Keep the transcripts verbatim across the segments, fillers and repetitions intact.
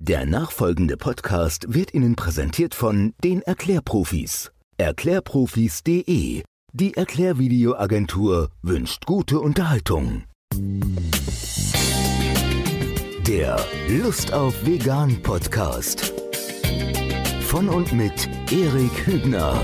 Der nachfolgende Podcast wird Ihnen präsentiert von den Erklärprofis. Erklärprofis punkt de. Die Erklärvideoagentur wünscht gute Unterhaltung. Der Lust auf Vegan Podcast. Von und mit Erik Hübner.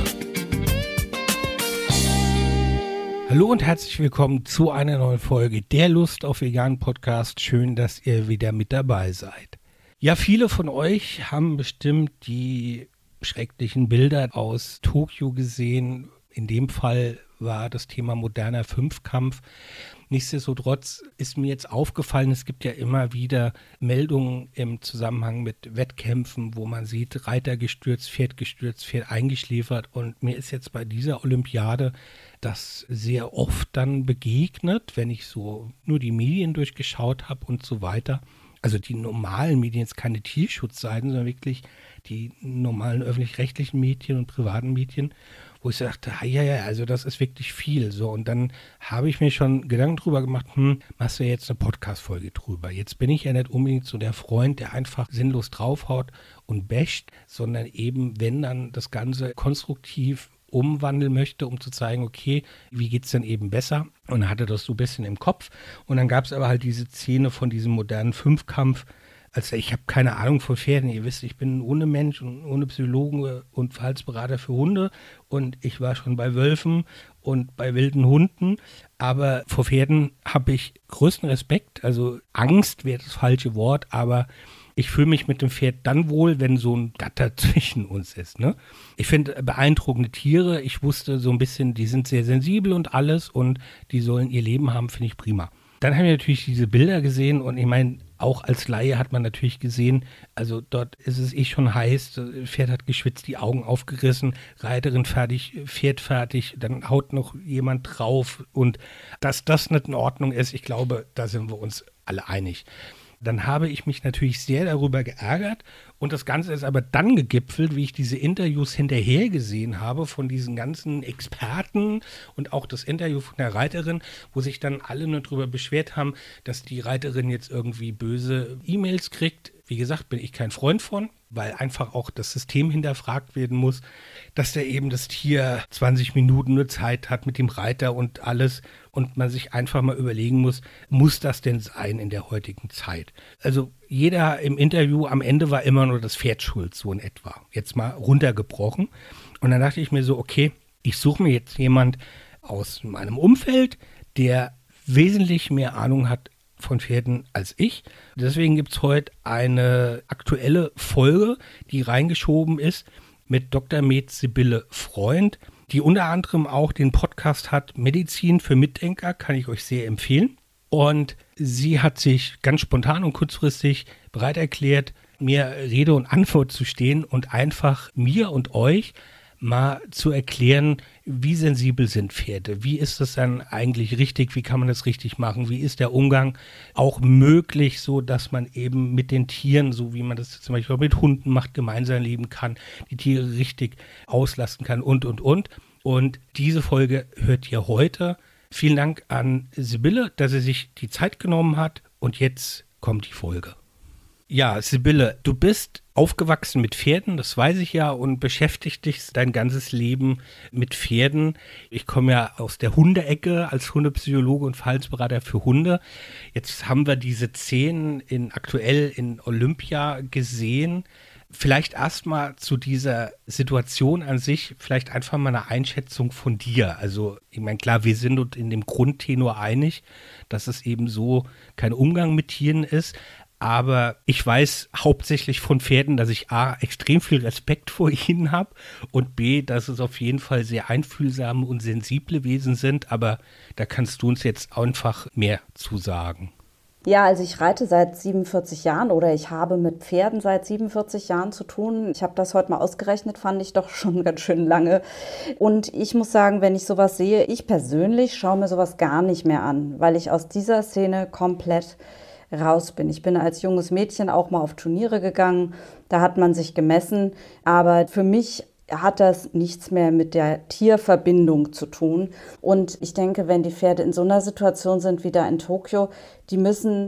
Hallo und herzlich willkommen zu einer neuen Folge der Lust auf Vegan Podcast. Schön, dass ihr wieder mit dabei seid. Ja, viele von euch haben bestimmt die schrecklichen Bilder aus Tokio gesehen. In dem Fall war das Thema moderner Fünfkampf. Nichtsdestotrotz ist mir jetzt aufgefallen, es gibt ja immer wieder Meldungen im Zusammenhang mit Wettkämpfen, wo man sieht, Reiter gestürzt, Pferd gestürzt, Pferd eingeschläfert. Und mir ist jetzt bei dieser Olympiade das sehr oft dann begegnet, wenn ich so nur die Medien durchgeschaut habe und so weiter. Also die normalen Medien, jetzt keine Tierschutzseiten, sondern wirklich die normalen öffentlich-rechtlichen Medien und privaten Medien, wo ich dachte, ja, ja, also das ist wirklich viel. So, und dann habe ich mir schon Gedanken drüber gemacht, hm, machst du jetzt eine Podcast-Folge drüber? Jetzt bin ich ja nicht unbedingt so der Freund, der einfach sinnlos draufhaut und basht, sondern eben, wenn dann das Ganze konstruktiv umwandeln möchte, um zu zeigen, okay, wie geht's denn eben besser? Und hatte das so ein bisschen im Kopf. Und dann gab es aber halt diese Szene von diesem modernen Fünfkampf. Also ich habe keine Ahnung von Pferden. Ihr wisst, ich bin ohne Mensch und ohne Psychologen und Verhaltensberater für Hunde. Und ich war schon bei Wölfen und bei wilden Hunden. Aber vor Pferden habe ich größten Respekt. Also Angst wäre das falsche Wort, aber ich fühle mich mit dem Pferd dann wohl, wenn so ein Gatter zwischen uns ist. Ne? Ich finde beeindruckende Tiere. Ich wusste so ein bisschen, die sind sehr sensibel und alles und die sollen ihr Leben haben, finde ich prima. Dann haben wir natürlich diese Bilder gesehen und ich meine, auch als Laie hat man natürlich gesehen, also dort ist es eh schon heiß, das Pferd hat geschwitzt, die Augen aufgerissen, Reiterin fertig, Pferd fertig, dann haut noch jemand drauf und dass das nicht in Ordnung ist, ich glaube, da sind wir uns alle einig. Dann habe ich mich natürlich sehr darüber geärgert und das Ganze ist aber dann gegipfelt, wie ich diese Interviews hinterher gesehen habe von diesen ganzen Experten und auch das Interview von der Reiterin, wo sich dann alle nur darüber beschwert haben, dass die Reiterin jetzt irgendwie böse E-Mails kriegt. Wie gesagt, bin ich kein Freund von, weil einfach auch das System hinterfragt werden muss, dass der eben das Tier zwanzig Minuten nur Zeit hat mit dem Reiter und alles und man sich einfach mal überlegen muss, muss das denn sein in der heutigen Zeit? Also jeder im Interview am Ende war immer nur das Pferd schuld, so in etwa. Jetzt mal runtergebrochen. Und dann dachte ich mir so, okay, ich suche mir jetzt jemand aus meinem Umfeld, der wesentlich mehr Ahnung hat von Pferden als ich. Deswegen gibt es heute eine aktuelle Folge, die reingeschoben ist mit Doktor Med Sibylle Freund, die unter anderem auch den Podcast hat Medizin für Mitdenker, kann ich euch sehr empfehlen. Und sie hat sich ganz spontan und kurzfristig bereit erklärt, mir Rede und Antwort zu stehen und einfach mir und euch mal zu erklären, wie sensibel sind Pferde, wie ist das dann eigentlich richtig, wie kann man das richtig machen, wie ist der Umgang auch möglich, so dass man eben mit den Tieren, so wie man das zum Beispiel auch mit Hunden macht, gemeinsam leben kann, die Tiere richtig auslasten kann und, und, und. Und diese Folge hört ihr heute. Vielen Dank an Sibylle, dass sie sich die Zeit genommen hat und jetzt kommt die Folge. Ja, Sibylle, du bist aufgewachsen mit Pferden, das weiß ich ja, und beschäftigt dich dein ganzes Leben mit Pferden. Ich komme ja aus der Hundeecke als Hundepsychologe und Verhaltensberater für Hunde. Jetzt haben wir diese Szenen in, aktuell in Olympia gesehen. Vielleicht erstmal zu dieser Situation an sich, vielleicht einfach mal eine Einschätzung von dir. Also, ich meine, klar, wir sind uns in dem Grundtenor einig, dass es eben so kein Umgang mit Tieren ist. Aber ich weiß hauptsächlich von Pferden, dass ich A, extrem viel Respekt vor ihnen habe und B, dass es auf jeden Fall sehr einfühlsame und sensible Wesen sind. Aber da kannst du uns jetzt einfach mehr zu sagen. Ja, also ich reite seit siebenundvierzig Jahren oder ich habe mit Pferden seit siebenundvierzig Jahren zu tun. Ich habe das heute mal ausgerechnet, fand ich doch schon ganz schön lange. Und ich muss sagen, wenn ich sowas sehe, ich persönlich schaue mir sowas gar nicht mehr an, weil ich aus dieser Szene komplett raus bin. Ich bin als junges Mädchen auch mal auf Turniere gegangen, da hat man sich gemessen, aber für mich hat das nichts mehr mit der Tierverbindung zu tun. Und ich denke, wenn die Pferde in so einer Situation sind wie da in Tokio, die müssen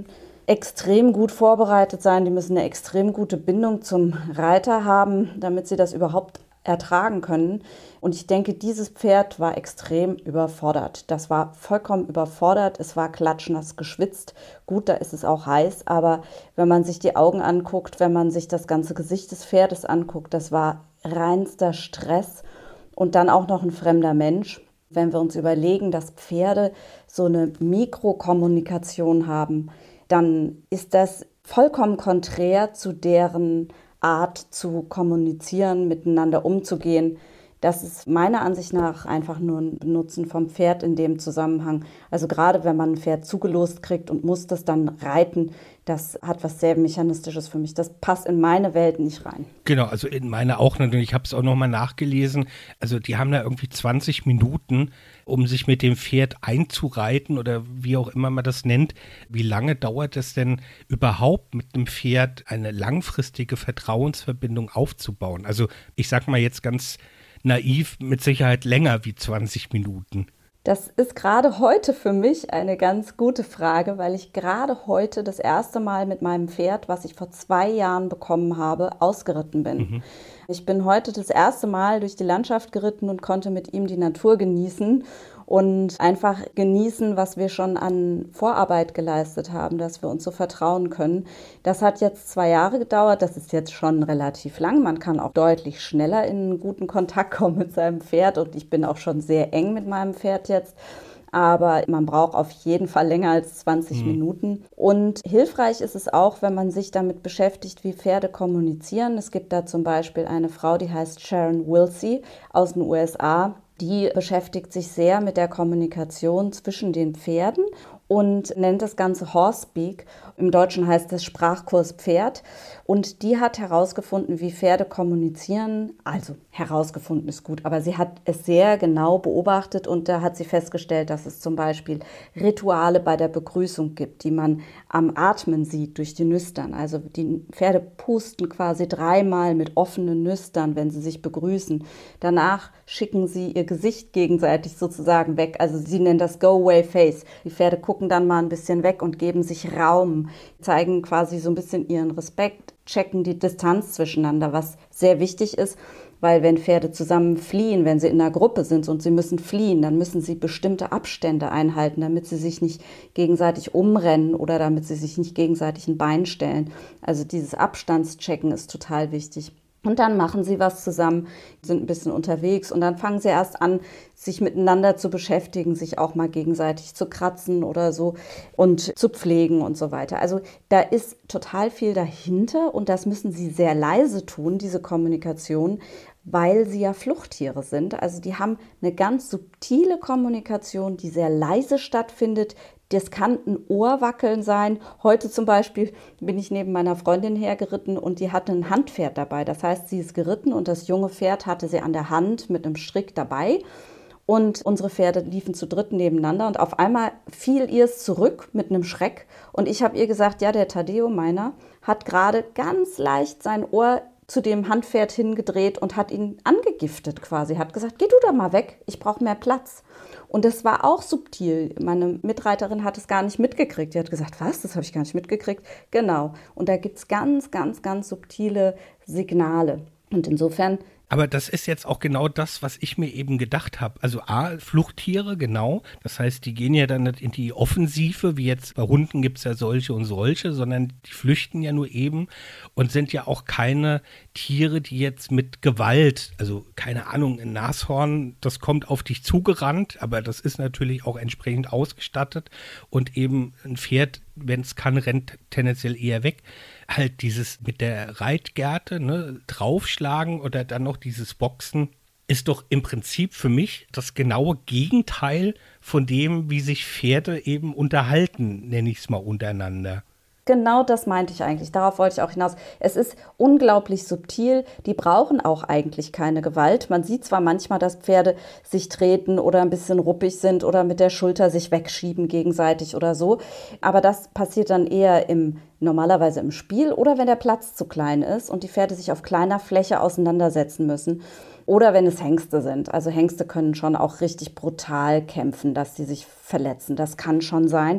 extrem gut vorbereitet sein, die müssen eine extrem gute Bindung zum Reiter haben, damit sie das überhaupt ertragen können. Und ich denke, dieses Pferd war extrem überfordert. Das war vollkommen überfordert. Es war klatschnass geschwitzt. Gut, da ist es auch heiß. Aber wenn man sich die Augen anguckt, wenn man sich das ganze Gesicht des Pferdes anguckt, das war reinster Stress. Und dann auch noch ein fremder Mensch. Wenn wir uns überlegen, dass Pferde so eine Mikrokommunikation haben, dann ist das vollkommen konträr zu deren Art zu kommunizieren, miteinander umzugehen. Das ist meiner Ansicht nach einfach nur ein Benutzen vom Pferd in dem Zusammenhang. Also gerade wenn man ein Pferd zugelost kriegt und muss das dann reiten, das hat was sehr Mechanistisches für mich. Das passt in meine Welt nicht rein. Genau, also in meine auch natürlich. Ich habe es auch nochmal nachgelesen. Also die haben da irgendwie zwanzig Minuten, um sich mit dem Pferd einzureiten oder wie auch immer man das nennt. Wie lange dauert es denn überhaupt mit einem Pferd eine langfristige Vertrauensverbindung aufzubauen? Also ich sag mal jetzt ganz naiv, mit Sicherheit länger wie zwanzig Minuten. Das ist gerade heute für mich eine ganz gute Frage, weil ich gerade heute das erste Mal mit meinem Pferd, was ich vor zwei Jahren bekommen habe, ausgeritten bin. Mhm. Ich bin heute das erste Mal durch die Landschaft geritten und konnte mit ihm die Natur genießen und einfach genießen, was wir schon an Vorarbeit geleistet haben, dass wir uns so vertrauen können. Das hat jetzt zwei Jahre gedauert, das ist jetzt schon relativ lang. Man kann auch deutlich schneller in einen guten Kontakt kommen mit seinem Pferd und ich bin auch schon sehr eng mit meinem Pferd jetzt. Aber man braucht auf jeden Fall länger als zwanzig mhm. Minuten. Und hilfreich ist es auch, wenn man sich damit beschäftigt, wie Pferde kommunizieren. Es gibt da zum Beispiel eine Frau, die heißt Sharon Wilsey aus den U S A. Die beschäftigt sich sehr mit der Kommunikation zwischen den Pferden und nennt das Ganze Horse-Speak. Im Deutschen heißt es Sprachkurs Pferd. Und die hat herausgefunden, wie Pferde kommunizieren. Also herausgefunden ist gut, aber sie hat es sehr genau beobachtet und da hat sie festgestellt, dass es zum Beispiel Rituale bei der Begrüßung gibt, die man am Atmen sieht durch die Nüstern. Also die Pferde pusten quasi dreimal mit offenen Nüstern, wenn sie sich begrüßen. Danach schicken sie ihr Gesicht gegenseitig sozusagen weg. Also sie nennen das Go-Away-Face. Die Pferde gucken dann mal ein bisschen weg und geben sich Raum, zeigen quasi so ein bisschen ihren Respekt, checken die Distanz zwischeneinander, was sehr wichtig ist, weil wenn Pferde zusammen fliehen, wenn sie in einer Gruppe sind und sie müssen fliehen, dann müssen sie bestimmte Abstände einhalten, damit sie sich nicht gegenseitig umrennen oder damit sie sich nicht gegenseitig ein Bein stellen. Also dieses Abstandschecken ist total wichtig. Und dann machen sie was zusammen, sind ein bisschen unterwegs und dann fangen sie erst an, sich miteinander zu beschäftigen, sich auch mal gegenseitig zu kratzen oder so und zu pflegen und so weiter. Also da ist total viel dahinter und das müssen sie sehr leise tun, diese Kommunikation, weil sie ja Fluchttiere sind. Also die haben eine ganz subtile Kommunikation, die sehr leise stattfindet. Das kann ein Ohrwackeln sein. Heute zum Beispiel bin ich neben meiner Freundin hergeritten und die hatte ein Handpferd dabei. Das heißt, sie ist geritten und das junge Pferd hatte sie an der Hand mit einem Strick dabei. Und unsere Pferde liefen zu dritt nebeneinander und auf einmal fiel ihr es zurück mit einem Schreck. Und ich habe ihr gesagt, ja, der Taddeo, meiner, hat gerade ganz leicht sein Ohr zu dem Handpferd hingedreht und hat ihn angegiftet quasi. Hat gesagt, geh du da mal weg, ich brauche mehr Platz. Und das war auch subtil. Meine Mitreiterin hat es gar nicht mitgekriegt. Die hat gesagt, was, das habe ich gar nicht mitgekriegt. Genau. Und da gibt es ganz, ganz, ganz subtile Signale. Und insofern... Aber das ist jetzt auch genau das, was ich mir eben gedacht habe. Also A, Fluchttiere, genau. Das heißt, die gehen ja dann nicht in die Offensive, wie jetzt bei Hunden gibt es ja solche und solche, sondern die flüchten ja nur eben und sind ja auch keine Tiere, die jetzt mit Gewalt, also keine Ahnung, ein Nashorn, das kommt auf dich zugerannt, aber das ist natürlich auch entsprechend ausgestattet und eben ein Pferd, wenn es kann, rennt tendenziell eher weg. Halt dieses mit der Reitgerte, ne, draufschlagen oder dann noch dieses Boxen, ist doch im Prinzip für mich das genaue Gegenteil von dem, wie sich Pferde eben unterhalten, nenne ich es mal untereinander. Genau das meinte ich eigentlich, darauf wollte ich auch hinaus. Es ist unglaublich subtil, die brauchen auch eigentlich keine Gewalt. Man sieht zwar manchmal, dass Pferde sich treten oder ein bisschen ruppig sind oder mit der Schulter sich wegschieben gegenseitig oder so, aber das passiert dann eher im normalerweise im Spiel oder wenn der Platz zu klein ist und die Pferde sich auf kleiner Fläche auseinandersetzen müssen. Oder wenn es Hengste sind. Also Hengste können schon auch richtig brutal kämpfen, dass sie sich verletzen. Das kann schon sein.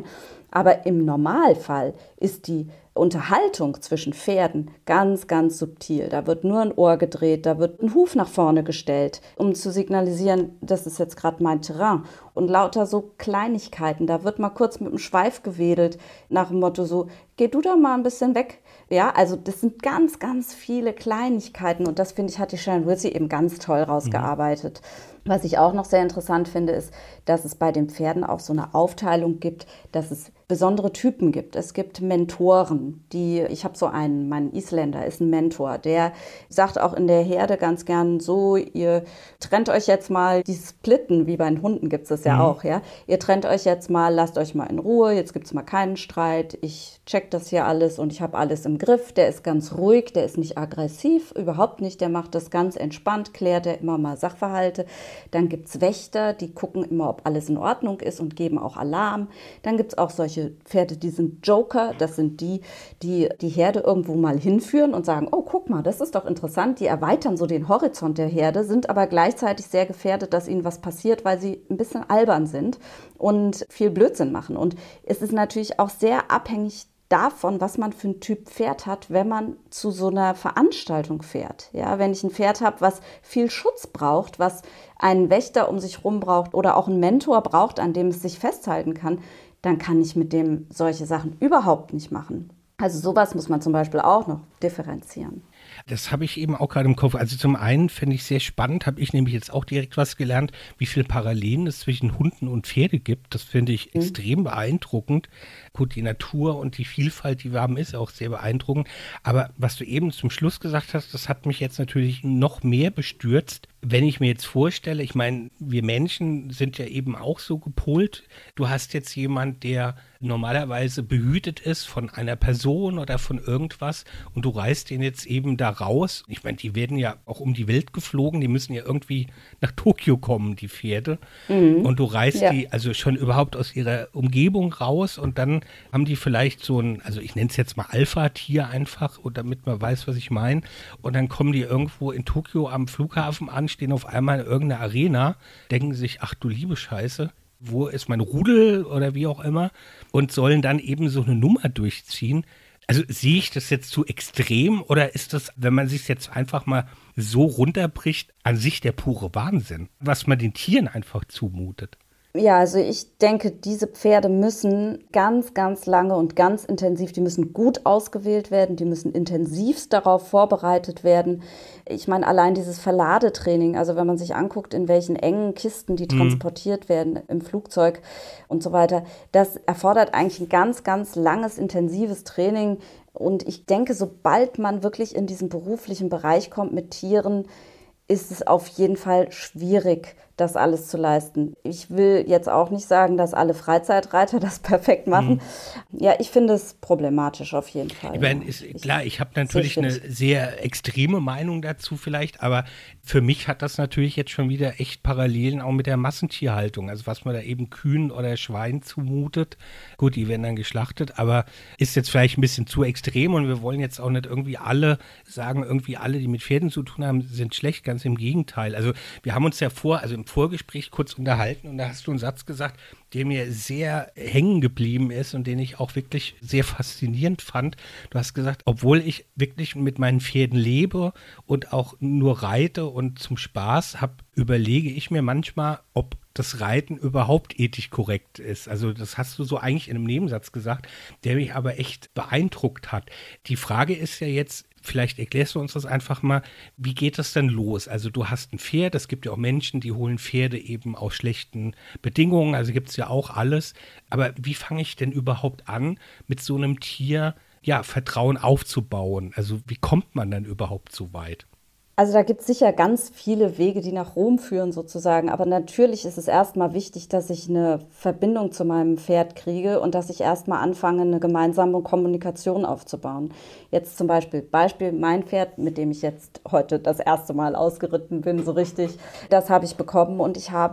Aber im Normalfall ist die Unterhaltung zwischen Pferden ganz, ganz subtil. Da wird nur ein Ohr gedreht, da wird ein Huf nach vorne gestellt, um zu signalisieren, das ist jetzt gerade mein Terrain. Und lauter so Kleinigkeiten, da wird mal kurz mit dem Schweif gewedelt, nach dem Motto so, geh du da mal ein bisschen weg. Ja, also das sind ganz, ganz viele Kleinigkeiten und das, finde ich, hat die Sharon Wilsey eben ganz toll rausgearbeitet. Mhm. Was ich auch noch sehr interessant finde, ist, dass es bei den Pferden auch so eine Aufteilung gibt, dass es besondere Typen gibt. Es gibt Mentoren, die, ich habe so einen, mein Isländer ist ein Mentor, der sagt auch in der Herde ganz gern so, ihr trennt euch jetzt mal, die splitten, wie bei den Hunden gibt es das ja mhm. auch, ja. Ihr trennt euch jetzt mal, lasst euch mal in Ruhe, jetzt gibt es mal keinen Streit, ich check das hier alles und ich habe alles im Griff, der ist ganz ruhig, der ist nicht aggressiv, überhaupt nicht, der macht das ganz entspannt, klärt er immer mal Sachverhalte. Dann gibt es Wächter, die gucken immer, ob alles in Ordnung ist und geben auch Alarm. Dann gibt es auch solche Pferde, die sind Joker, das sind die, die die Herde irgendwo mal hinführen und sagen, oh, guck mal, das ist doch interessant. Die erweitern so den Horizont der Herde, sind aber gleichzeitig sehr gefährdet, dass ihnen was passiert, weil sie ein bisschen albern sind und viel Blödsinn machen. Und es ist natürlich auch sehr abhängig davon, was man für ein Typ Pferd hat, wenn man zu so einer Veranstaltung fährt. Ja, wenn ich ein Pferd habe, was viel Schutz braucht, was einen Wächter um sich rum braucht oder auch einen Mentor braucht, an dem es sich festhalten kann, dann kann ich mit dem solche Sachen überhaupt nicht machen. Also sowas muss man zum Beispiel auch noch differenzieren. Das habe ich eben auch gerade im Kopf. Also zum einen finde ich sehr spannend, habe ich nämlich jetzt auch direkt was gelernt, wie viele Parallelen es zwischen Hunden und Pferde gibt. Das finde ich mhm. extrem beeindruckend. Gut, die Natur und die Vielfalt, die wir haben, ist auch sehr beeindruckend. Aber was du eben zum Schluss gesagt hast, das hat mich jetzt natürlich noch mehr bestürzt. Wenn ich mir jetzt vorstelle, ich meine, wir Menschen sind ja eben auch so gepolt. Du hast jetzt jemand, der normalerweise behütet ist von einer Person oder von irgendwas und du reißt den jetzt eben da raus. Ich meine, die werden ja auch um die Welt geflogen, die müssen ja irgendwie nach Tokio kommen, die Pferde. Mhm. Und du reißt ja. die also schon überhaupt aus ihrer Umgebung raus und dann haben die vielleicht so ein, also ich nenne es jetzt mal Alpha-Tier einfach, und damit man weiß, was ich meine. Und dann kommen die irgendwo in Tokio am Flughafen an, stehen auf einmal in irgendeiner Arena, denken sich, ach du liebe Scheiße, wo ist mein Rudel oder wie auch immer, und sollen dann eben so eine Nummer durchziehen. Also sehe ich das jetzt zu extrem oder ist das, wenn man sich jetzt einfach mal so runterbricht, an sich der pure Wahnsinn, was man den Tieren einfach zumutet? Ja, also ich denke, diese Pferde müssen ganz, ganz lange und ganz intensiv, die müssen gut ausgewählt werden, die müssen intensivst darauf vorbereitet werden. Ich meine, allein dieses Verladetraining, also wenn man sich anguckt, in welchen engen Kisten die transportiert mhm. werden im Flugzeug und so weiter, das erfordert eigentlich ein ganz, ganz langes, intensives Training. Und ich denke, sobald man wirklich in diesen beruflichen Bereich kommt mit Tieren, ist es auf jeden Fall schwierig, das alles zu leisten. Ich will jetzt auch nicht sagen, dass alle Freizeitreiter das perfekt machen. Mhm. Ja, ich finde es problematisch auf jeden Fall. Ich meine, ist, klar, ich habe natürlich eine sehr extreme Meinung dazu vielleicht, aber für mich hat das natürlich jetzt schon wieder echt Parallelen auch mit der Massentierhaltung. Also was man da eben Kühen oder Schweinen zumutet. Gut, die werden dann geschlachtet, aber ist jetzt vielleicht ein bisschen zu extrem und wir wollen jetzt auch nicht irgendwie alle sagen, irgendwie alle, die mit Pferden zu tun haben, sind schlecht. Ganz im Gegenteil. Also wir haben uns ja vor, also im Vorgespräch kurz unterhalten und da hast du einen Satz gesagt, der mir sehr hängen geblieben ist und den ich auch wirklich sehr faszinierend fand. Du hast gesagt, obwohl ich wirklich mit meinen Pferden lebe und auch nur reite und zum Spaß habe, überlege ich mir manchmal, ob das Reiten überhaupt ethisch korrekt ist. Also das hast du so eigentlich in einem Nebensatz gesagt, der mich aber echt beeindruckt hat. Die Frage ist ja jetzt, vielleicht erklärst du uns das einfach mal, wie geht das denn los? Also du hast ein Pferd, es gibt ja auch Menschen, die holen Pferde eben aus schlechten Bedingungen, also gibt es ja auch alles. Aber wie fange ich denn überhaupt an, mit so einem Tier ja, Vertrauen aufzubauen? Also wie kommt man dann überhaupt so weit? Also da gibt es sicher ganz viele Wege, die nach Rom führen sozusagen. Aber natürlich ist es erstmal wichtig, dass ich eine Verbindung zu meinem Pferd kriege und dass ich erstmal anfange, eine gemeinsame Kommunikation aufzubauen. Jetzt zum Beispiel, Beispiel mein Pferd, mit dem ich jetzt heute das erste Mal ausgeritten bin, so richtig, das habe ich bekommen und ich habe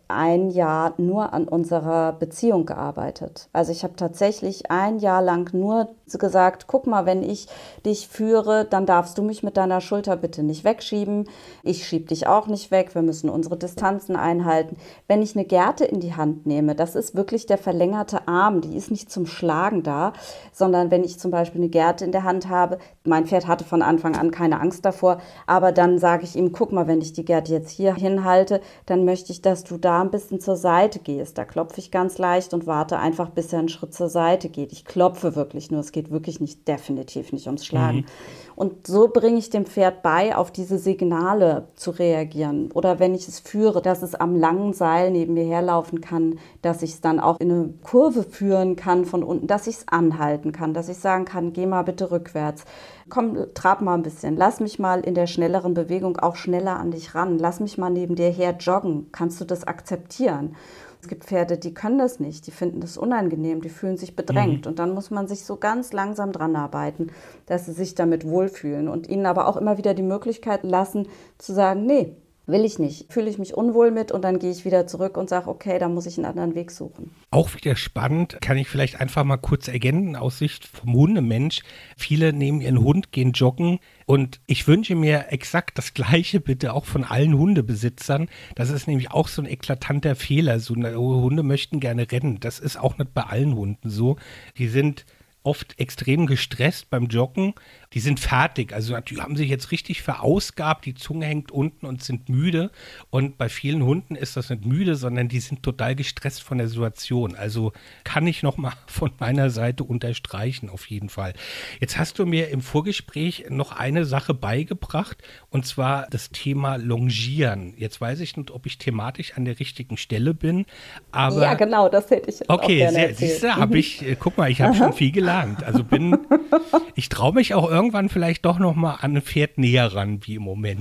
ein Jahr nur an unserer Beziehung gearbeitet. Also ich habe tatsächlich ein Jahr lang nur gesagt, guck mal, wenn ich dich führe, dann darfst du mich mit deiner Schulter bitte nicht wegschieben. Ich schiebe dich auch nicht weg. Wir müssen unsere Distanzen einhalten. Wenn ich eine Gerte in die Hand nehme, das ist wirklich der verlängerte Arm. Die ist nicht zum Schlagen da, sondern wenn ich zum Beispiel eine Gerte in der Hand habe, mein Pferd hatte von Anfang an keine Angst davor, aber dann sage ich ihm, guck mal, wenn ich die Gerte jetzt hier hinhalte, dann möchte ich, dass du da ein bisschen zur Seite gehst. Da klopfe ich ganz leicht und warte einfach, bis er einen Schritt zur Seite geht. Ich klopfe wirklich nur, es geht wirklich nicht, definitiv nicht ums Schlagen. Mhm. Und so bringe ich dem Pferd bei, auf diese Signale zu reagieren. Oder wenn ich es führe, dass es am langen Seil neben mir herlaufen kann, dass ich es dann auch in eine Kurve führen kann von unten, dass ich es anhalten kann, dass ich sagen kann, geh mal bitte rückwärts. Komm, trab mal ein bisschen. Lass mich mal in der schnelleren Bewegung auch schneller an dich ran. Lass mich mal neben dir her joggen. Kannst du das akzeptieren? Es gibt Pferde, die können das nicht. Die finden das unangenehm. Die fühlen sich bedrängt. Mhm. Und dann muss man sich so ganz langsam dran arbeiten, dass sie sich damit wohlfühlen. Und ihnen aber auch immer wieder die Möglichkeit lassen, zu sagen, nee, will ich nicht, fühle ich mich unwohl mit und dann gehe ich wieder zurück und sage, okay, da muss ich einen anderen Weg suchen. Auch wieder spannend, kann ich vielleicht einfach mal kurz ergänzen aus Sicht vom Hundemensch. Viele nehmen ihren Hund, gehen joggen und ich wünsche mir exakt das Gleiche bitte auch von allen Hundebesitzern. Das ist nämlich auch so ein eklatanter Fehler. So Hunde möchten gerne rennen. Das ist auch nicht bei allen Hunden so. Die sind oft extrem gestresst beim Joggen. Die sind fertig, also die haben sich jetzt richtig verausgabt, die Zunge hängt unten und sind müde. Und bei vielen Hunden ist das nicht müde, sondern die sind total gestresst von der Situation. Also kann ich nochmal von meiner Seite unterstreichen, auf jeden Fall. Jetzt hast du mir im Vorgespräch noch eine Sache beigebracht, und zwar das Thema Longieren. Jetzt weiß ich nicht, ob ich thematisch an der richtigen Stelle bin, aber... Ja, genau, das hätte ich okay, auch gerne sehr, erzählt. Siehst du, habe ich, guck mal, ich habe schon viel gelernt. Also bin, ich traue mich auch irgendwann vielleicht doch noch mal an ein Pferd näher ran, wie im Moment.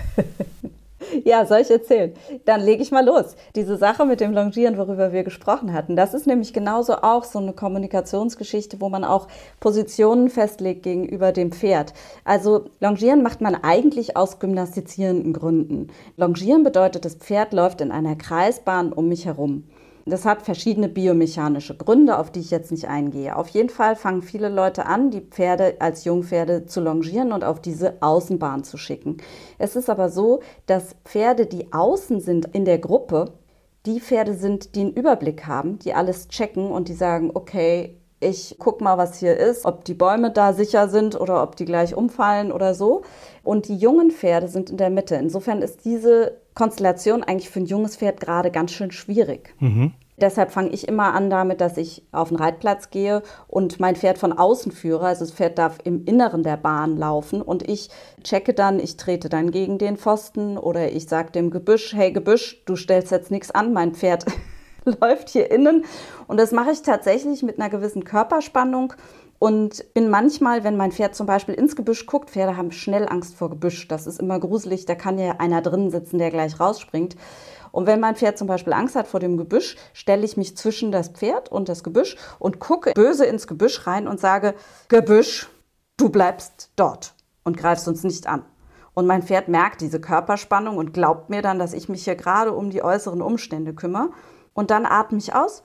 Ja, soll ich erzählen? Dann lege ich mal los. Diese Sache mit dem Longieren, worüber wir gesprochen hatten, das ist nämlich genauso auch so eine Kommunikationsgeschichte, wo man auch Positionen festlegt gegenüber dem Pferd. Also Longieren macht man eigentlich aus gymnastizierenden Gründen. Longieren bedeutet, das Pferd läuft in einer Kreisbahn um mich herum. Das hat verschiedene biomechanische Gründe, auf die ich jetzt nicht eingehe. Auf jeden Fall fangen viele Leute an, die Pferde als Jungpferde zu longieren und auf diese Außenbahn zu schicken. Es ist aber so, dass Pferde, die außen sind in der Gruppe, die Pferde sind, die einen Überblick haben, die alles checken und die sagen, okay, ich guck mal, was hier ist, ob die Bäume da sicher sind oder ob die gleich umfallen oder so. Und die jungen Pferde sind in der Mitte. Insofern ist diese Konstellation eigentlich für ein junges Pferd gerade ganz schön schwierig. Mhm. Deshalb fange ich immer an damit, dass ich auf den Reitplatz gehe und mein Pferd von außen führe. Also das Pferd darf im Inneren der Bahn laufen und ich checke dann, ich trete dann gegen den Pfosten oder ich sage dem Gebüsch, hey Gebüsch, du stellst jetzt nichts an, mein Pferd läuft hier innen. Und das mache ich tatsächlich mit einer gewissen Körperspannung. Und bin manchmal, wenn mein Pferd zum Beispiel ins Gebüsch guckt, Pferde haben schnell Angst vor Gebüsch. Das ist immer gruselig, da kann ja einer drin sitzen, der gleich rausspringt. Und wenn mein Pferd zum Beispiel Angst hat vor dem Gebüsch, stelle ich mich zwischen das Pferd und das Gebüsch und gucke böse ins Gebüsch rein und sage, Gebüsch, du bleibst dort und greifst uns nicht an. Und mein Pferd merkt diese Körperspannung und glaubt mir dann, dass ich mich hier gerade um die äußeren Umstände kümmere. Und dann atme ich aus.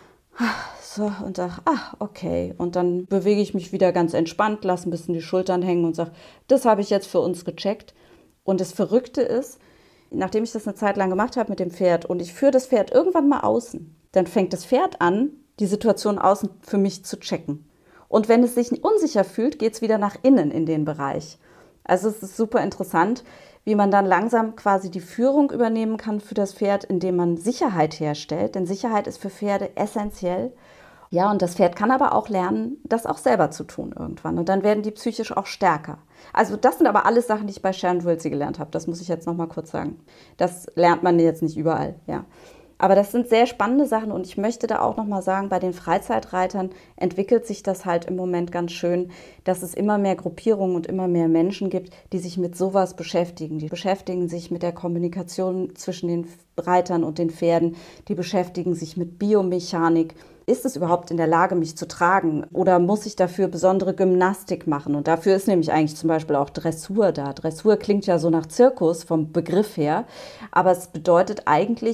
So, und sage, ah, okay. Und dann bewege ich mich wieder ganz entspannt, lasse ein bisschen die Schultern hängen und sage, das habe ich jetzt für uns gecheckt. Und das Verrückte ist, nachdem ich das eine Zeit lang gemacht habe mit dem Pferd und ich führe das Pferd irgendwann mal außen, dann fängt das Pferd an, die Situation außen für mich zu checken. Und wenn es sich unsicher fühlt, geht es wieder nach innen in den Bereich. Also es ist super interessant, wie man dann langsam quasi die Führung übernehmen kann für das Pferd, indem man Sicherheit herstellt. Denn Sicherheit ist für Pferde essentiell. Ja, und das Pferd kann aber auch lernen, das auch selber zu tun irgendwann. Und dann werden die psychisch auch stärker. Also das sind aber alles Sachen, die ich bei Sharon Wilsey gelernt habe. Das muss ich jetzt noch mal kurz sagen. Das lernt man jetzt nicht überall, ja. Aber das sind sehr spannende Sachen und ich möchte da auch noch mal sagen, bei den Freizeitreitern entwickelt sich das halt im Moment ganz schön, dass es immer mehr Gruppierungen und immer mehr Menschen gibt, die sich mit sowas beschäftigen. Die beschäftigen sich mit der Kommunikation zwischen den Reitern und den Pferden, die beschäftigen sich mit Biomechanik. Ist es überhaupt in der Lage, mich zu tragen? Oder muss ich dafür besondere Gymnastik machen? Und dafür ist nämlich eigentlich zum Beispiel auch Dressur da. Dressur klingt ja so nach Zirkus vom Begriff her, aber es bedeutet eigentlich,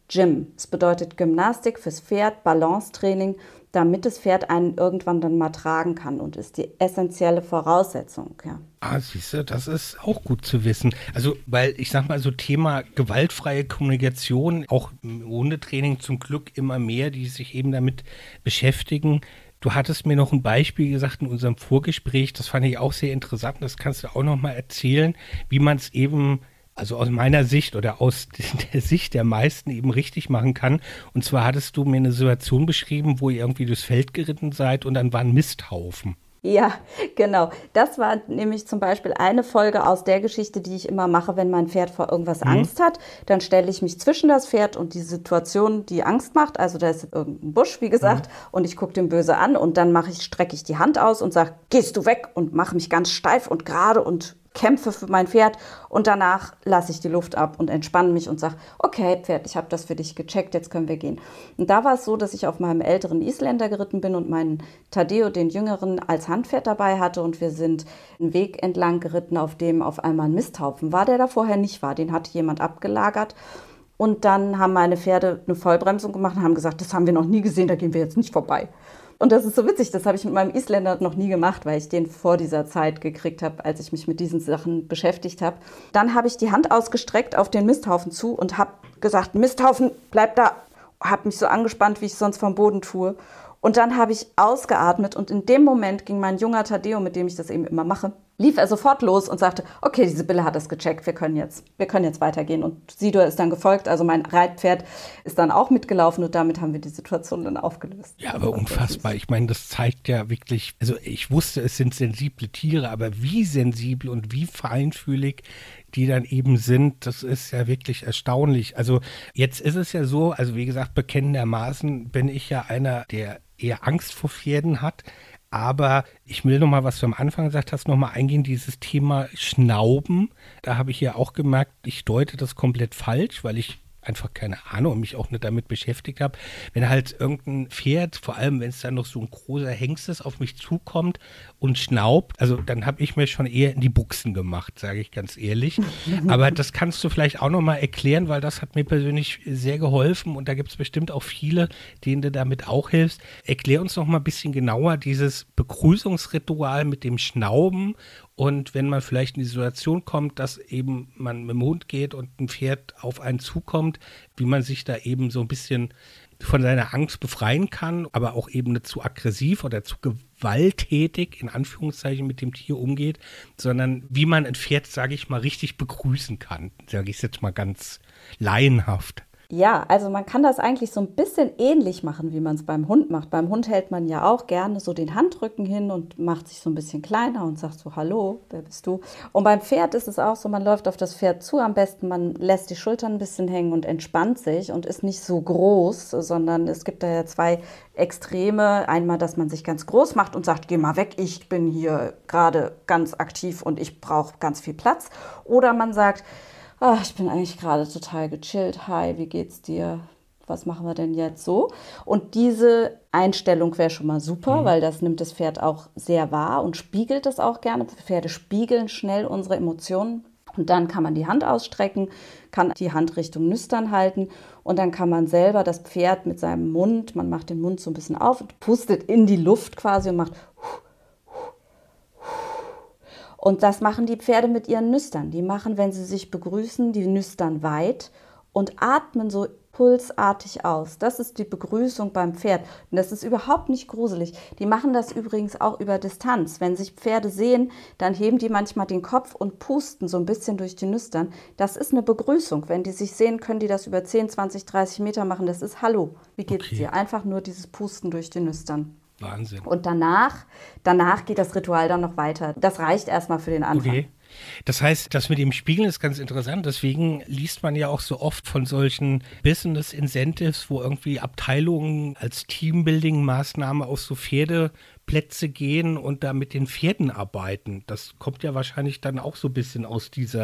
Gym. Es bedeutet Gymnastik fürs Pferd, Balancetraining, damit das Pferd einen irgendwann dann mal tragen kann und ist die essentielle Voraussetzung. Ja. Ah, siehst du, das ist auch gut zu wissen. Also, weil ich sag mal so Thema gewaltfreie Kommunikation, auch im Hundetraining zum Glück immer mehr, die sich eben damit beschäftigen. Du hattest mir noch ein Beispiel gesagt in unserem Vorgespräch, das fand ich auch sehr interessant, das kannst du auch noch mal erzählen, wie man es eben, also aus meiner Sicht oder aus der Sicht der meisten eben richtig machen kann. Und zwar hattest du mir eine Situation beschrieben, wo ihr irgendwie durchs Feld geritten seid und dann war ein Misthaufen. Ja, genau. Das war nämlich zum Beispiel eine Folge aus der Geschichte, die ich immer mache, wenn mein Pferd vor irgendwas mhm. Angst hat. Dann stelle ich mich zwischen das Pferd und die Situation, die Angst macht. Also da ist irgendein Busch, wie gesagt, mhm. und ich gucke den böse an und dann mache ich, strecke ich die Hand aus und sage, gehst du weg, und mache mich ganz steif und gerade und kämpfe für mein Pferd, und danach lasse ich die Luft ab und entspanne mich und sage, okay, Pferd, ich habe das für dich gecheckt, jetzt können wir gehen. Und da war es so, dass ich auf meinem älteren Isländer geritten bin und meinen Tadeo, den Jüngeren, als Handpferd dabei hatte, und wir sind einen Weg entlang geritten, auf dem auf einmal ein Misthaufen war, der da vorher nicht war. Den hatte jemand abgelagert. Und dann haben meine Pferde eine Vollbremsung gemacht und haben gesagt, das haben wir noch nie gesehen, da gehen wir jetzt nicht vorbei. Und das ist so witzig, das habe ich mit meinem Isländer noch nie gemacht, weil ich den vor dieser Zeit gekriegt habe, als ich mich mit diesen Sachen beschäftigt habe. Dann habe ich die Hand ausgestreckt auf den Misthaufen zu und habe gesagt, Misthaufen, bleib da. Habe mich so angespannt, wie ich sonst vom Boden tue. Und dann habe ich ausgeatmet und in dem Moment ging mein junger Tadeo, mit dem ich das eben immer mache, lief er sofort los und sagte, okay, die Sibylle hat das gecheckt, wir können jetzt, wir können jetzt weitergehen. Und Sidor ist dann gefolgt, also mein Reitpferd ist dann auch mitgelaufen und damit haben wir die Situation dann aufgelöst. Ja, aber unfassbar. Ich meine, das zeigt ja wirklich, also ich wusste, es sind sensible Tiere, aber wie sensibel und wie feinfühlig die dann eben sind, das ist ja wirklich erstaunlich. Also jetzt ist es ja so, also wie gesagt, bekennendermaßen bin ich ja einer, der eher Angst vor Pferden hat. Aber ich will noch mal, was du am Anfang gesagt hast, noch mal eingehen, dieses Thema Schnauben. Da habe ich ja auch gemerkt, ich deute das komplett falsch, weil ich einfach keine Ahnung und mich auch nicht damit beschäftigt habe. Wenn halt irgendein Pferd, vor allem wenn es dann noch so ein großer Hengst ist, auf mich zukommt und schnaubt, also dann habe ich mir schon eher in die Buchsen gemacht, sage ich ganz ehrlich. Aber das kannst du vielleicht auch noch mal erklären, weil das hat mir persönlich sehr geholfen und da gibt es bestimmt auch viele, denen du damit auch hilfst. Erklär uns noch mal ein bisschen genauer dieses Begrüßungsritual mit dem Schnauben. Und wenn man vielleicht in die Situation kommt, dass eben man mit dem Hund geht und ein Pferd auf einen zukommt, wie man sich da eben so ein bisschen von seiner Angst befreien kann, aber auch eben nicht zu aggressiv oder zu gewalttätig, in Anführungszeichen, mit dem Tier umgeht, sondern wie man ein Pferd, sage ich mal, richtig begrüßen kann, sage ich es jetzt mal ganz laienhaft. Ja, also man kann das eigentlich so ein bisschen ähnlich machen, wie man es beim Hund macht. Beim Hund hält man ja auch gerne so den Handrücken hin und macht sich so ein bisschen kleiner und sagt so, hallo, wer bist du? Und beim Pferd ist es auch so, man läuft auf das Pferd zu, am besten man lässt die Schultern ein bisschen hängen und entspannt sich und ist nicht so groß, sondern es gibt da ja zwei Extreme. Einmal, dass man sich ganz groß macht und sagt, geh mal weg, ich bin hier gerade ganz aktiv und ich brauche ganz viel Platz. Oder man sagt, ach, ich bin eigentlich gerade total gechillt. Hi, wie geht's dir? Was machen wir denn jetzt so? Und diese Einstellung wäre schon mal super, mhm. weil das nimmt das Pferd auch sehr wahr und spiegelt es auch gerne. Pferde spiegeln schnell unsere Emotionen. Und dann kann man die Hand ausstrecken, kann die Hand Richtung Nüstern halten und dann kann man selber das Pferd mit seinem Mund, man macht den Mund so ein bisschen auf und pustet in die Luft quasi und macht und das machen die Pferde mit ihren Nüstern. Die machen, wenn sie sich begrüßen, die Nüstern weit und atmen so pulsartig aus. Das ist die Begrüßung beim Pferd. Und das ist überhaupt nicht gruselig. Die machen das übrigens auch über Distanz. Wenn sich Pferde sehen, dann heben die manchmal den Kopf und pusten so ein bisschen durch die Nüstern. Das ist eine Begrüßung. Wenn die sich sehen, können die das über zehn, zwanzig, dreißig Meter machen. Das ist Hallo, wie geht's okay. dir? Einfach nur dieses Pusten durch die Nüstern. Wahnsinn. Und danach, danach geht das Ritual dann noch weiter. Das reicht erstmal für den Anfang. Okay. Das heißt, das mit dem Spiegeln ist ganz interessant. Deswegen liest man ja auch so oft von solchen Business Incentives, wo irgendwie Abteilungen als Teambuilding-Maßnahme auf so Pferdeplätze gehen und da mit den Pferden arbeiten. Das kommt ja wahrscheinlich dann auch so ein bisschen aus dieser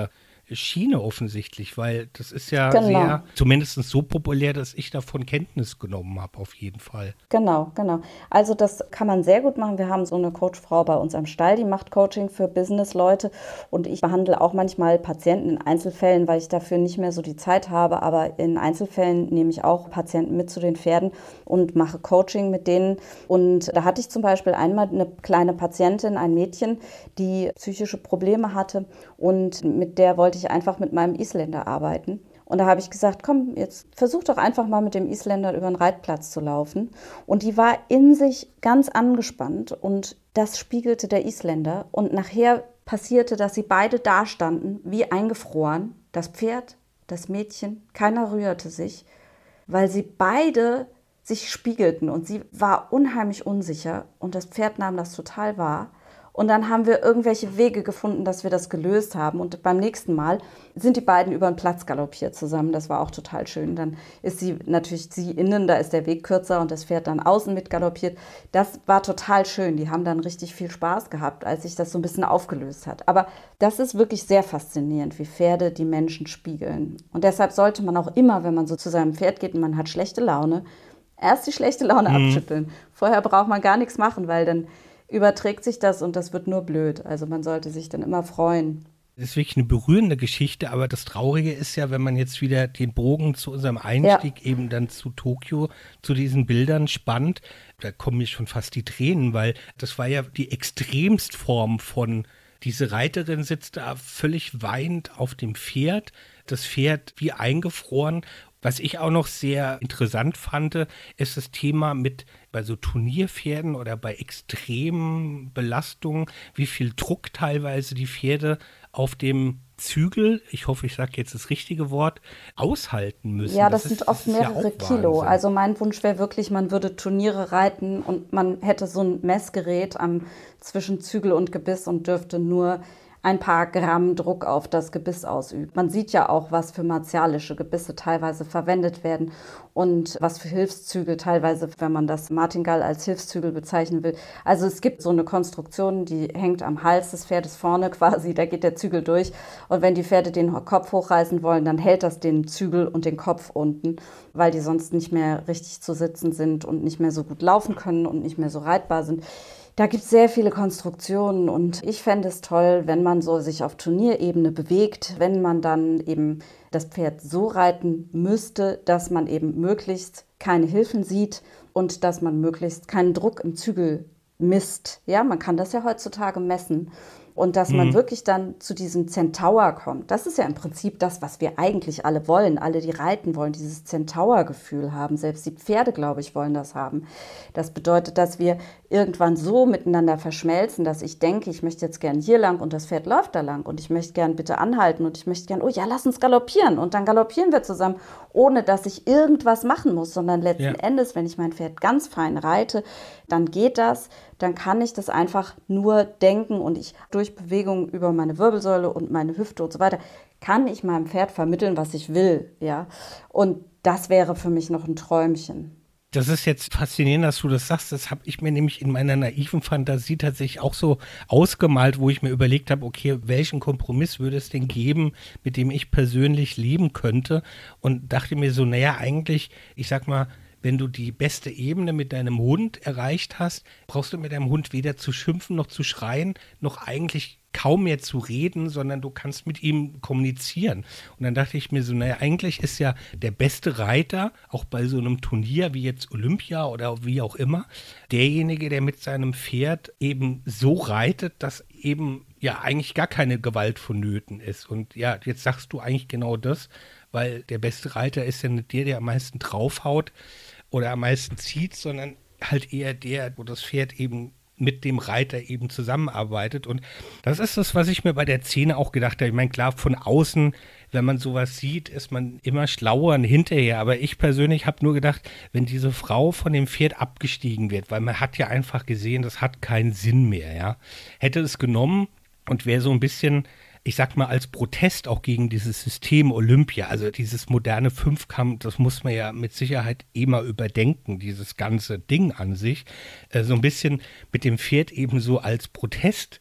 Schiene offensichtlich, weil das ist ja Genau. sehr, zumindest so populär, dass ich davon Kenntnis genommen habe, auf jeden Fall. Genau, genau. Also das kann man sehr gut machen. Wir haben so eine Coachfrau bei uns am Stall, die macht Coaching für Businessleute und ich behandle auch manchmal Patienten in Einzelfällen, weil ich dafür nicht mehr so die Zeit habe, aber in Einzelfällen nehme ich auch Patienten mit zu den Pferden und mache Coaching mit denen. Und da hatte ich zum Beispiel einmal eine kleine Patientin, ein Mädchen, die psychische Probleme hatte und mit der wollte ich einfach mit meinem Isländer arbeiten. Und da habe ich gesagt, komm, jetzt versuch doch einfach mal mit dem Isländer über den Reitplatz zu laufen. Und die war in sich ganz angespannt und das spiegelte der Isländer. Und nachher passierte, dass sie beide dastanden, wie eingefroren. Das Pferd, das Mädchen, keiner rührte sich, weil sie beide sich spiegelten. Und sie war unheimlich unsicher und das Pferd nahm das total wahr. Und dann haben wir irgendwelche Wege gefunden, dass wir das gelöst haben. Und beim nächsten Mal sind die beiden über den Platz galoppiert zusammen. Das war auch total schön. Dann ist sie natürlich sie innen, da ist der Weg kürzer und das Pferd dann außen mit galoppiert. Das war total schön. Die haben dann richtig viel Spaß gehabt, als sich das so ein bisschen aufgelöst hat. Aber das ist wirklich sehr faszinierend, wie Pferde die Menschen spiegeln. Und deshalb sollte man auch immer, wenn man so zu seinem Pferd geht und man hat schlechte Laune, erst die schlechte Laune mhm. abschütteln. Vorher braucht man gar nichts machen, weil dann überträgt sich das und das wird nur blöd. Also man sollte sich dann immer freuen. Das ist wirklich eine berührende Geschichte, aber das Traurige ist ja, wenn man jetzt wieder den Bogen zu unserem Einstieg ja. eben dann zu Tokio, zu diesen Bildern spannt, da kommen mir schon fast die Tränen, weil das war ja die Extremstform von, diese Reiterin sitzt da völlig weinend auf dem Pferd, das Pferd wie eingefroren. Was ich auch noch sehr interessant fand, ist das Thema mit bei so Turnierpferden oder bei extremen Belastungen, wie viel Druck teilweise die Pferde auf dem Zügel, ich hoffe, ich sage jetzt das richtige Wort, aushalten müssen. Ja, das, das sind ist, oft das mehrere ja Kilo. Wahnsinn. Also mein Wunsch wäre wirklich, man würde Turniere reiten und man hätte so ein Messgerät am zwischen Zügel und Gebiss und dürfte nur ein paar Gramm Druck auf das Gebiss ausüben. Man sieht ja auch, was für martialische Gebisse teilweise verwendet werden und was für Hilfszügel teilweise, wenn man das Martingall als Hilfszügel bezeichnen will. Also es gibt so eine Konstruktion, die hängt am Hals des Pferdes vorne quasi, da geht der Zügel durch und wenn die Pferde den Kopf hochreißen wollen, dann hält das den Zügel und den Kopf unten, weil die sonst nicht mehr richtig zu sitzen sind und nicht mehr so gut laufen können und nicht mehr so reitbar sind. Da gibt es sehr viele Konstruktionen und ich fände es toll, wenn man so sich auf Turnierebene bewegt, wenn man dann eben das Pferd so reiten müsste, dass man eben möglichst keine Hilfen sieht und dass man möglichst keinen Druck im Zügel misst. Ja, man kann das ja heutzutage messen. Und dass man mhm. wirklich dann zu diesem Centaur kommt. Das ist ja im Prinzip das, was wir eigentlich alle wollen. Alle, die reiten wollen, dieses Centaur-Gefühl haben. Selbst die Pferde, glaube ich, wollen das haben. Das bedeutet, dass wir irgendwann so miteinander verschmelzen, dass ich denke, ich möchte jetzt gern hier lang und das Pferd läuft da lang und ich möchte gern bitte anhalten und ich möchte gern, oh ja, lass uns galoppieren und dann galoppieren wir zusammen, ohne dass ich irgendwas machen muss, sondern letzten ja. Endes, wenn ich mein Pferd ganz fein reite, dann geht das, dann kann ich das einfach nur denken und ich durch Bewegung über meine Wirbelsäule und meine Hüfte und so weiter, kann ich meinem Pferd vermitteln, was ich will, ja. Und das wäre für mich noch ein Träumchen. Das ist jetzt faszinierend, dass du das sagst. Das habe ich mir nämlich in meiner naiven Fantasie tatsächlich auch so ausgemalt, wo ich mir überlegt habe, okay, welchen Kompromiss würde es denn geben, mit dem ich persönlich leben könnte? Und dachte mir so, naja, eigentlich, ich sag mal, wenn du die beste Ebene mit deinem Hund erreicht hast, brauchst du mit deinem Hund weder zu schimpfen noch zu schreien, noch eigentlich kaum mehr zu reden, sondern du kannst mit ihm kommunizieren. Und dann dachte ich mir so, naja, eigentlich ist ja der beste Reiter, auch bei so einem Turnier wie jetzt Olympia oder wie auch immer, derjenige, der mit seinem Pferd eben so reitet, dass eben ja eigentlich gar keine Gewalt vonnöten ist. Und ja, jetzt sagst du eigentlich genau das, weil der beste Reiter ist ja nicht der, der am meisten draufhaut oder am meisten zieht, sondern halt eher der, wo das Pferd eben mit dem Reiter eben zusammenarbeitet. Und das ist das, was ich mir bei der Szene auch gedacht habe. Ich meine, klar, von außen, wenn man sowas sieht, ist man immer schlauer hinterher. Aber ich persönlich habe nur gedacht, wenn diese Frau von dem Pferd abgestiegen wird, weil man hat ja einfach gesehen, das hat keinen Sinn mehr, ja. Hätte es genommen und wäre so ein bisschen, ich sag mal, als Protest auch gegen dieses System Olympia, also dieses moderne Fünfkampf, das muss man ja mit Sicherheit eh mal überdenken, dieses ganze Ding an sich, äh, so ein bisschen mit dem Pferd eben so als Protest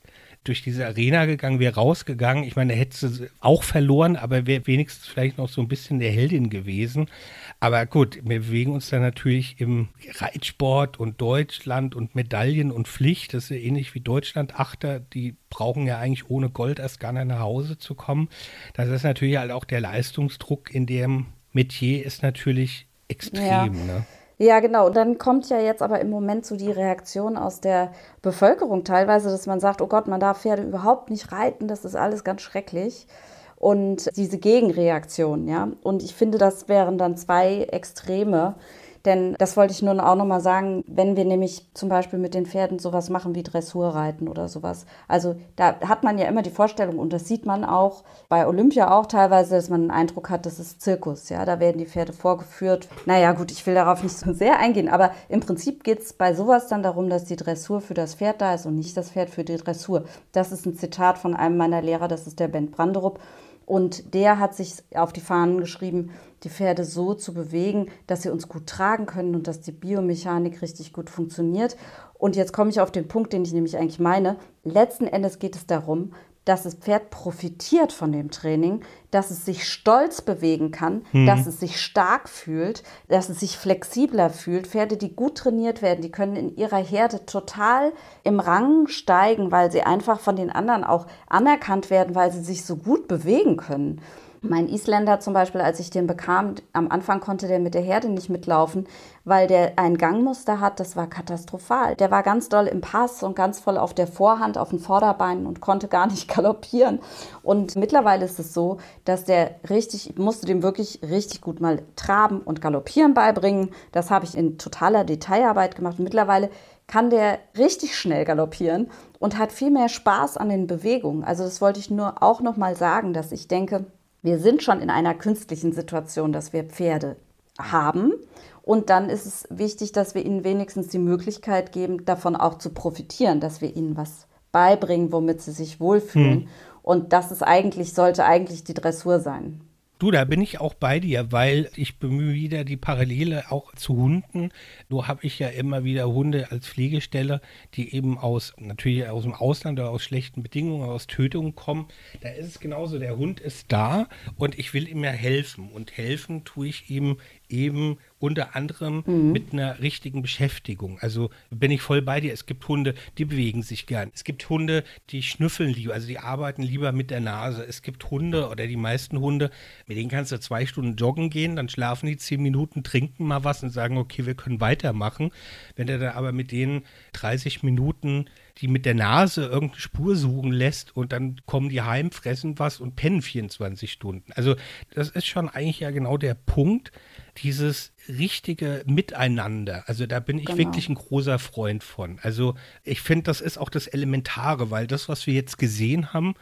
durch diese Arena gegangen, wäre rausgegangen. Ich meine, er hätte sie auch verloren, aber wäre wenigstens vielleicht noch so ein bisschen der Heldin gewesen. Aber gut, wir bewegen uns dann natürlich im Reitsport und Deutschland und Medaillen und Pflicht. Das ist ja ähnlich wie Deutschland. Achter, die brauchen ja eigentlich ohne Gold erst gar nicht nach Hause zu kommen. Das ist natürlich halt auch der Leistungsdruck in dem Metier ist natürlich extrem, Ja. ne? Ja, genau. Und dann kommt ja jetzt aber im Moment so die Reaktion aus der Bevölkerung teilweise, dass man sagt, oh Gott, man darf Pferde überhaupt nicht reiten, das ist alles ganz schrecklich. Und diese Gegenreaktion, ja. Und ich finde, das wären dann zwei Extreme. Denn das wollte ich nun auch nochmal sagen, wenn wir nämlich zum Beispiel mit den Pferden sowas machen wie Dressurreiten oder sowas. Also da hat man ja immer die Vorstellung, und das sieht man auch bei Olympia auch teilweise, dass man den Eindruck hat, das ist Zirkus. Ja, da werden die Pferde vorgeführt. Naja gut, ich will darauf nicht so sehr eingehen, aber im Prinzip geht es bei sowas dann darum, dass die Dressur für das Pferd da ist und nicht das Pferd für die Dressur. Das ist ein Zitat von einem meiner Lehrer, das ist der Bent Branderup. Und der hat sich auf die Fahnen geschrieben, die Pferde so zu bewegen, dass sie uns gut tragen können und dass die Biomechanik richtig gut funktioniert. Und jetzt komme ich auf den Punkt, den ich nämlich eigentlich meine. Letzten Endes geht es darum, dass das Pferd profitiert von dem Training, dass es sich stolz bewegen kann, mhm. dass es sich stark fühlt, dass es sich flexibler fühlt. Pferde, die gut trainiert werden, die können in ihrer Herde total im Rang steigen, weil sie einfach von den anderen auch anerkannt werden, weil sie sich so gut bewegen können. Mein Isländer zum Beispiel, als ich den bekam, am Anfang konnte der mit der Herde nicht mitlaufen, weil der ein Gangmuster hat, das war katastrophal. Der war ganz doll im Pass und ganz voll auf der Vorhand, auf den Vorderbeinen und konnte gar nicht galoppieren. Und mittlerweile ist es so, dass der richtig, ich musste dem wirklich richtig gut mal Traben und Galoppieren beibringen. Das habe ich in totaler Detailarbeit gemacht. Und mittlerweile kann der richtig schnell galoppieren und hat viel mehr Spaß an den Bewegungen. Also das wollte ich nur auch noch mal sagen, dass ich denke, wir sind schon in einer künstlichen Situation, dass wir Pferde haben. Und dann ist es wichtig, dass wir ihnen wenigstens die Möglichkeit geben, davon auch zu profitieren, dass wir ihnen was beibringen, womit sie sich wohlfühlen. Hm. Und das ist eigentlich, sollte eigentlich die Dressur sein. Du, da bin ich auch bei dir, weil ich bemühe wieder die Parallele auch zu Hunden. Nur habe ich ja immer wieder Hunde als Pflegestelle, die eben aus, natürlich aus dem Ausland oder aus schlechten Bedingungen, aus Tötungen kommen. Da ist es genauso, der Hund ist da und ich will ihm ja helfen. Und helfen tue ich ihm eben unter anderem mhm. mit einer richtigen Beschäftigung. Also bin ich voll bei dir. Es gibt Hunde, die bewegen sich gern. Es gibt Hunde, die schnüffeln lieber, also die arbeiten lieber mit der Nase. Es gibt Hunde oder die meisten Hunde, mit denen kannst du zwei Stunden joggen gehen, dann schlafen die zehn Minuten, trinken mal was und sagen, okay, wir können weitermachen. Wenn du da aber mit denen dreißig Minuten die mit der Nase irgendeine Spur suchen lässt und dann kommen die heim, fressen was und pennen vierundzwanzig Stunden. Also das ist schon eigentlich ja genau der Punkt, dieses richtige Miteinander. Also da bin ich genau. wirklich ein großer Freund von. Also ich finde, das ist auch das Elementare, weil das, was wir jetzt gesehen haben,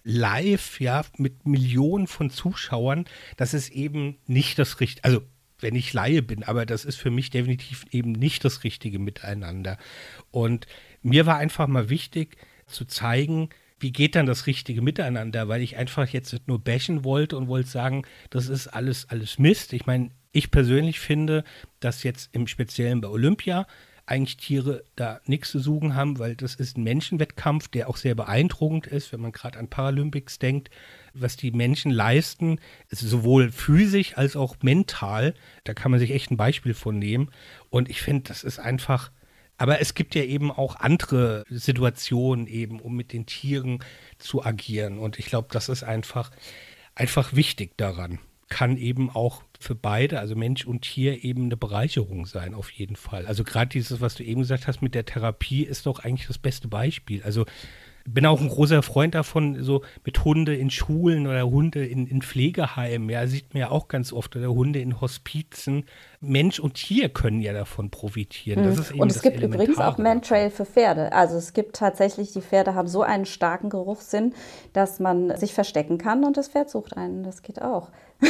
live, ja, mit Millionen von Zuschauern, das ist eben nicht das Richtige. Also wenn ich Laie bin, aber das ist für mich definitiv eben nicht das richtige Miteinander. Und mir war einfach mal wichtig zu zeigen, wie geht dann das richtige Miteinander, weil ich einfach jetzt nicht nur bashen wollte und wollte sagen, das ist alles, alles Mist. Ich meine, ich persönlich finde, dass jetzt im Speziellen bei Olympia eigentlich Tiere da nichts zu suchen haben, weil das ist ein Menschenwettkampf, der auch sehr beeindruckend ist, wenn man gerade an Paralympics denkt, was die Menschen leisten, ist sowohl physisch als auch mental. Da kann man sich echt ein Beispiel von nehmen. Und ich finde, das ist einfach, aber es gibt ja eben auch andere Situationen eben, um mit den Tieren zu agieren. Und ich glaube, das ist einfach, einfach wichtig daran. Kann eben auch für beide, also Mensch und Tier, eben eine Bereicherung sein, auf jeden Fall. Also gerade dieses, was du eben gesagt hast mit der Therapie, ist doch eigentlich das beste Beispiel. Also bin auch ein großer Freund davon, so mit Hunde in Schulen oder Hunde in, in Pflegeheimen, ja, sieht man ja auch ganz oft, oder Hunde in Hospizen. Mensch und Tier können ja davon profitieren. Das ist eben und es das gibt Elementare. Übrigens auch Mantrail für Pferde. Also es gibt tatsächlich, die Pferde haben so einen starken Geruchssinn, dass man sich verstecken kann und das Pferd sucht einen. Das geht auch.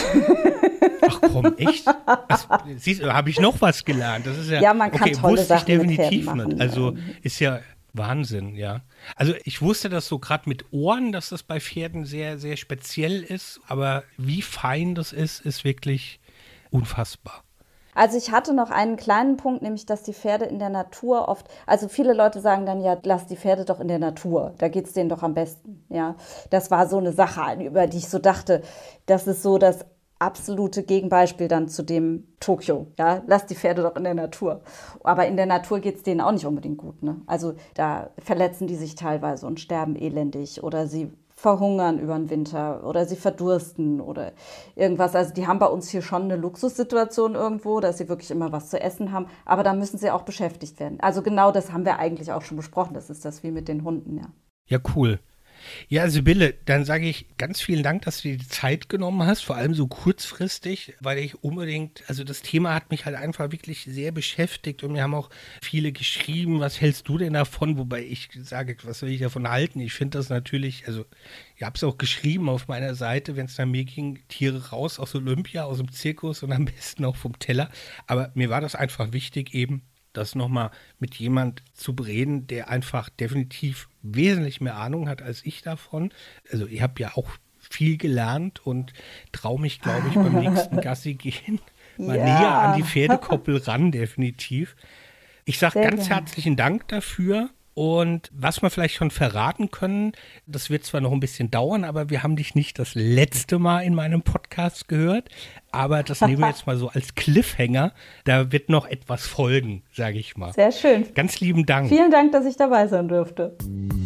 Ach komm, echt? Das, siehst du, habe ich noch was gelernt? Das ist ja, ja, man kann okay, tolle wusste Sachen ich definitiv mit Pferden machen. Nicht. Also ist ja Wahnsinn, ja. Also ich wusste das so gerade mit Ohren, dass das bei Pferden sehr, sehr speziell ist, aber wie fein das ist, ist wirklich unfassbar. Also ich hatte noch einen kleinen Punkt, nämlich, dass die Pferde in der Natur oft, also viele Leute sagen dann ja, lass die Pferde doch in der Natur, da geht's denen doch am besten, ja. Das war so eine Sache, über die ich so dachte, das ist so das absolute Gegenbeispiel dann zu dem Tokio, ja, lass die Pferde doch in der Natur. Aber in der Natur geht's denen auch nicht unbedingt gut, ne? Also da verletzen die sich teilweise und sterben elendig oder sie verhungern über den Winter oder sie verdursten oder irgendwas. Also die haben bei uns hier schon eine Luxussituation irgendwo, dass sie wirklich immer was zu essen haben, aber da müssen sie auch beschäftigt werden. Also genau das haben wir eigentlich auch schon besprochen, das ist das wie mit den Hunden, ja. Ja, cool. Ja, Sibylle, dann sage ich ganz vielen Dank, dass du dir die Zeit genommen hast, vor allem so kurzfristig, weil ich unbedingt, also das Thema hat mich halt einfach wirklich sehr beschäftigt und mir haben auch viele geschrieben, was hältst du denn davon? Wobei ich sage, was soll ich davon halten? Ich finde das natürlich, also ich habe es auch geschrieben auf meiner Seite, wenn es nach mir ging, Tiere raus aus Olympia, aus dem Zirkus und am besten auch vom Teller, aber mir war das einfach wichtig eben, das nochmal mit jemand zu bereden, der einfach definitiv wesentlich mehr Ahnung hat als ich davon. Also ich habe ja auch viel gelernt und traue mich, glaube ich, beim nächsten Gassi gehen mal ja. näher an die Pferdekoppel ran, definitiv. Ich sage ganz gerne. Herzlichen Dank dafür. Und was wir vielleicht schon verraten können, das wird zwar noch ein bisschen dauern, aber wir haben dich nicht das letzte Mal in meinem Podcast gehört, aber das nehmen wir jetzt mal so als Cliffhanger. Da wird noch etwas folgen, sage ich mal. Sehr schön. Ganz lieben Dank. Vielen Dank, dass ich dabei sein durfte.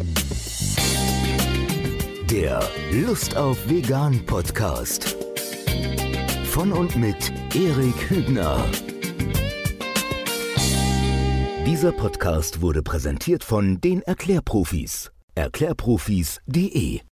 Der Lust auf Vegan Podcast. Von und mit Erik Hübner. Dieser Podcast wurde präsentiert von den Erklärprofis. Erklärprofis punkt de